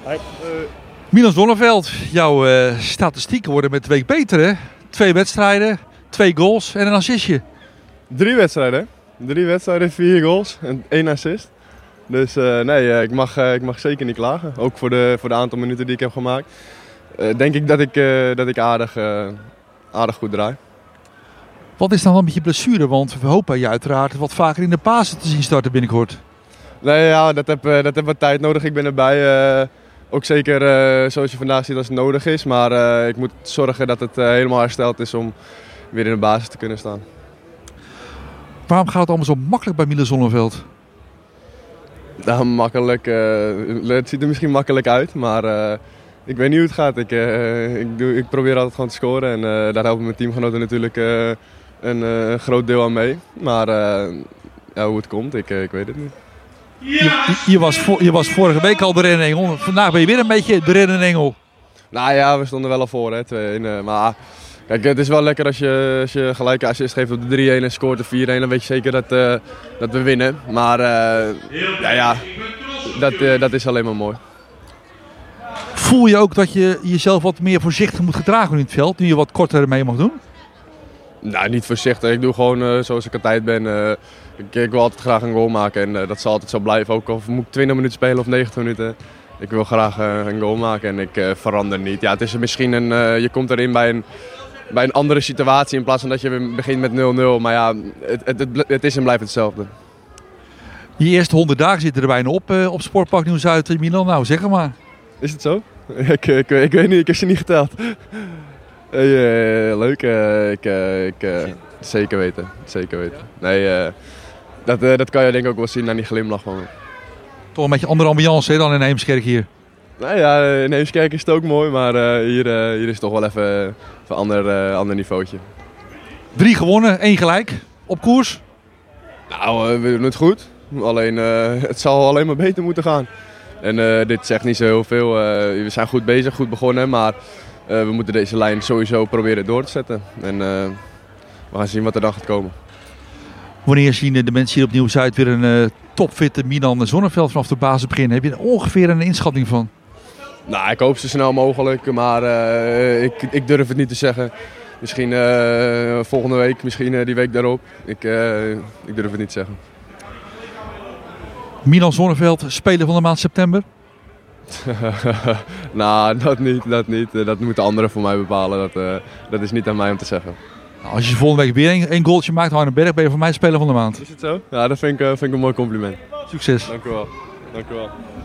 Hoi. Milan Zonneveld, jouw statistieken worden met de week beter, hè? 2 wedstrijden, 2 goals en een assistje. 3 wedstrijden. 3 wedstrijden, 4 goals en 1 assist. Dus ik mag zeker niet klagen. Ook voor de aantal minuten die ik heb gemaakt. Denk ik dat ik aardig goed draai. Wat is dan een beetje blessure? Want we hopen je uiteraard wat vaker in de Pasen te zien starten binnenkort. Nee, ja, dat heb wat tijd nodig. Ik ben erbij. Ook zeker zoals je vandaag ziet als het nodig is. Maar ik moet zorgen dat het helemaal hersteld is om weer in de basis te kunnen staan. Waarom gaat het allemaal zo makkelijk bij Milan Zonneveld? Nou, makkelijk. Het ziet er misschien makkelijk uit, maar ik weet niet hoe het gaat. Ik probeer altijd gewoon te scoren en daar helpen mijn teamgenoten natuurlijk een groot deel aan mee. Maar hoe het komt, ik weet het niet. Je was vorige week al de rennenengel. Vandaag ben je weer een beetje de rennenengel. Nou ja, we stonden wel al voor, hè, 2-1. Maar kijk, het is wel lekker als je gelijk assist geeft op de 3-1 en scoort de 4-1. Dan weet je zeker dat we winnen. Maar dat is alleen maar mooi. Voel je ook dat je jezelf wat meer voorzichtig moet gedragen in het veld, nu je wat korter mee mag doen? Nou, niet voorzichtig. Ik doe gewoon zoals ik altijd ben. Ik wil altijd graag een goal maken en dat zal altijd zo blijven. Ook al moet ik 20 minuten spelen of 90 minuten. Ik wil graag een goal maken en ik verander niet. Ja, het is misschien je komt erin bij een andere situatie in plaats van dat je begint met 0-0. Maar ja, het is en blijft hetzelfde. Je eerste 100 dagen zitten er bijna op Sportpark Nieuw-Zuid in Milan. Nou, zeg maar. Is het zo? Ik weet niet, ik heb ze niet geteld. Leuk, zeker weten. Nee, dat kan je denk ik ook wel zien aan die glimlach van me. Toch een beetje andere ambiance hè, dan in Heemskerk hier. Nou ja, in Heemskerk is het ook mooi, maar hier is het toch wel even een ander niveautje. 3 gewonnen, 1 gelijk. Op koers? Nou, we doen het goed. Alleen, het zal alleen maar beter moeten gaan. En dit zegt niet zo heel veel. We zijn goed bezig, goed begonnen, maar we moeten deze lijn sowieso proberen door te zetten. En we gaan zien wat er dan gaat komen. Wanneer zien de mensen hier op Nieuw-Zuid weer een topfitte Milan Zonneveld vanaf de basis beginnen? Heb je er ongeveer een inschatting van? Nou, ik hoop zo snel mogelijk, maar ik durf het niet te zeggen. Misschien volgende week, misschien die week daarop. Ik durf het niet te zeggen. Milan Zonneveld, speler van de maand september? Nou, dat niet. Dat moeten anderen voor mij bepalen. Dat is niet aan mij om te zeggen. Nou, als je volgende week weer een goaltje maakt, Hardenberg, ben je voor mij speler van de maand. Is het zo? Ja, dat vind ik een mooi compliment. Succes. Dank u wel.